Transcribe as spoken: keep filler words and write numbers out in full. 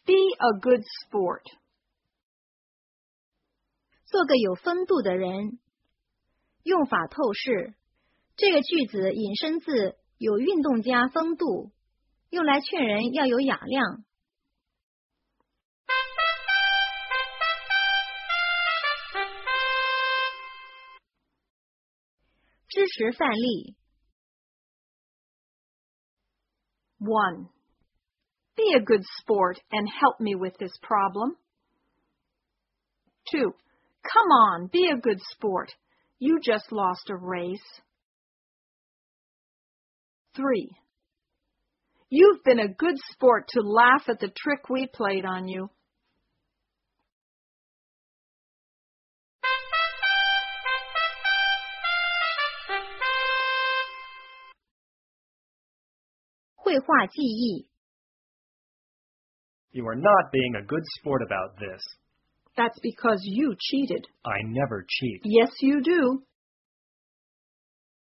Be a good sport. 做个有风度的人。用法透视。这个句子引申自有运动家风度，用来劝人要有雅量。支持范例。 one. Be a good sport and help me with this problem. two. Come on, be a good sport. You just lost a race. three. You've been a good sport to laugh at the trick we played on you. 绘画记忆。 You are not being a good sport about this. That's because you cheated. I never cheat. Yes, you do.